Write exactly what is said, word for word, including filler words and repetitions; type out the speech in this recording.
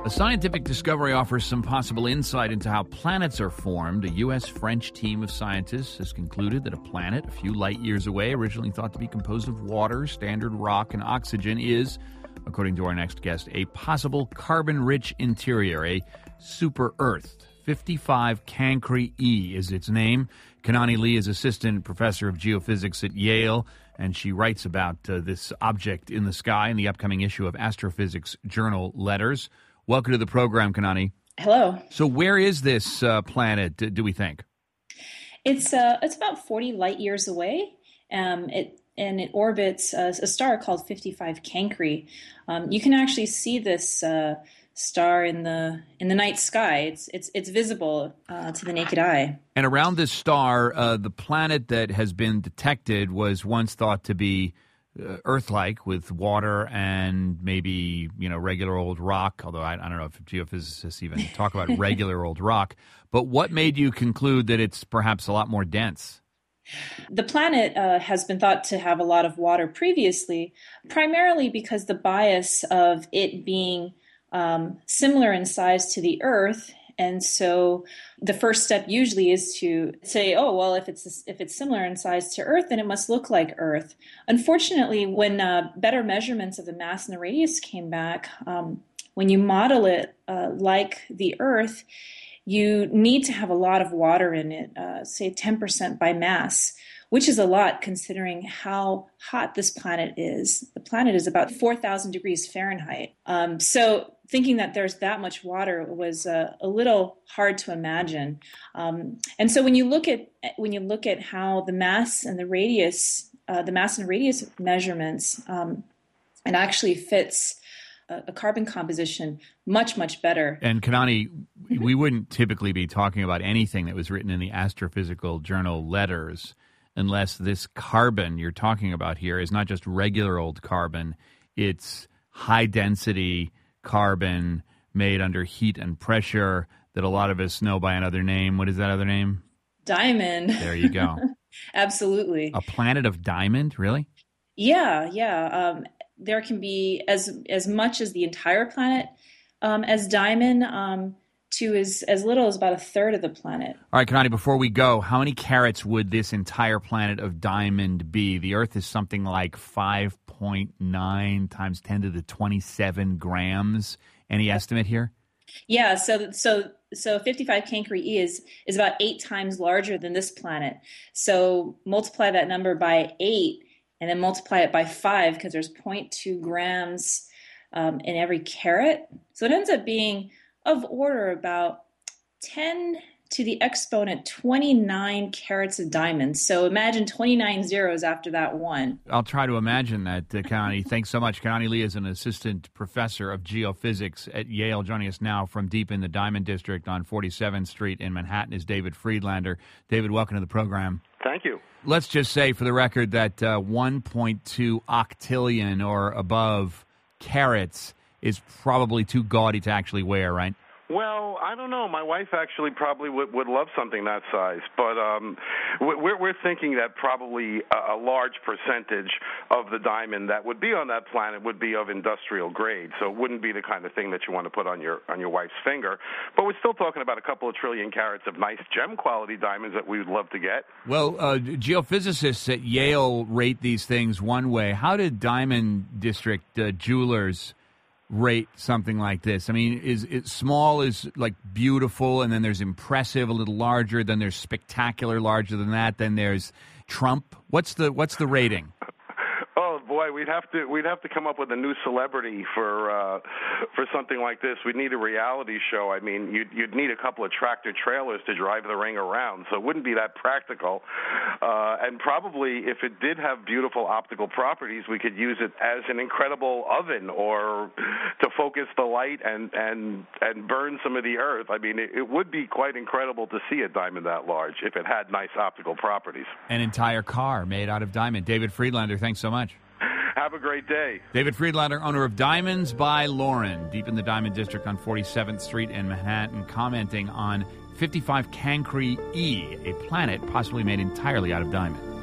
A scientific discovery offers some possible insight into how planets are formed. A U S-French team of scientists has concluded that a planet a few light years away, originally thought to be composed of water, standard rock, and oxygen, is, according to our next guest, a possible carbon-rich interior, a super-Earth. fifty-five Cancri E is its name. Kanani Lee is assistant professor of geophysics at Yale, and she writes about uh, this object in the sky in the upcoming issue of Astrophysics Journal Letters. Welcome to the program, Kanani. Hello. So where is this uh, planet, do, do we think? It's uh, it's about forty light years away, um, it, and it orbits a, a star called fifty-five Cancri. Um, you can actually see this uh, star in the in the night sky. It's it's it's visible uh, to the naked eye. And around this star, uh, the planet that has been detected was once thought to be uh, Earth-like, with water and maybe, you know, regular old rock. Although I, I don't know if geophysicists even talk about regular old rock. But what made you conclude that it's perhaps a lot more dense? The planet uh, has been thought to have a lot of water previously, primarily because the bias of it being Um, similar in size to the Earth, and so the first step usually is to say, oh, well, if it's if it's similar in size to Earth, then it must look like Earth. Unfortunately, when uh, better measurements of the mass and the radius came back, um, when you model it uh, like the Earth, you need to have a lot of water in it, uh, say ten percent by mass, which is a lot considering how hot this planet is. The planet is about four thousand degrees Fahrenheit. Um, so thinking that there's that much water was uh, a little hard to imagine. Um, and so when you look at when you look at how the mass and the radius, uh, the mass and radius measurements, um, it actually fits a, a carbon composition much, much better. And Kanani, we wouldn't typically be talking about anything that was written in the Astrophysical Journal Letters unless this carbon you're talking about here is not just regular old carbon, it's high-density carbon made under heat and pressure that a lot of us know by another name. What is that other name? Diamond. There you go. Absolutely. A planet of diamond, really? Yeah, yeah. Um, there can be as as much as the entire planet um, as diamond, um, to as, as little as about a third of the planet. All right, Kanani, before we go, how many carats would this entire planet of diamond be? The Earth is something like five point nine times ten to the twenty-seven grams. Any estimate here? Yeah, so so so fifty-five Cancri E is is about eight times larger than this planet. So multiply that number by eight, and then multiply it by five, because there's zero point two grams um, in every carat. So it ends up being of order about ten to the exponent twenty-nine carats of diamonds. So imagine twenty-nine zeros after that one. I'll try to imagine that, uh, Kanani. Thanks so much. Kanani Lee is an assistant professor of geophysics at Yale. Joining us now from deep in the Diamond District on forty-seventh Street in Manhattan is David Friedlander. David, welcome to the program. Thank you. Let's just say for the record that uh, one point two octillion or above carats is probably too gaudy to actually wear, right? Well, I don't know. My wife actually probably would, would love something that size, but um, we're, we're thinking that probably a, a large percentage of the diamond that would be on that planet would be of industrial grade, so it wouldn't be the kind of thing that you want to put on your on your wife's finger. But we're still talking about a couple of trillion carats of nice gem quality diamonds that we would love to get. Well, uh, geophysicists at Yale rate these things one way. How did Diamond District uh, jewelers rate something like this? I mean, is it small is like beautiful, and then there's impressive, a little larger, then there's spectacular, larger than that, then there's Trump. What's the what's the rating? Oh boy, we'd have to we'd have to come up with a new celebrity for uh, for something like this. We'd need a reality show. I mean, you'd you'd need a couple of tractor trailers to drive the ring around, so it wouldn't be that practical. Uh, and probably, if it did have beautiful optical properties, we could use it as an incredible oven or to focus the light and and and burn some of the earth. I mean, it, it would be quite incredible to see a diamond that large if it had nice optical properties. An entire car made out of diamond. David Friedlander, thanks so much. Have a great day. David Friedlander, owner of Diamonds by Lauren, deep in the Diamond District on forty-seventh Street in Manhattan, commenting on fifty-five Cancri E, a planet possibly made entirely out of diamond.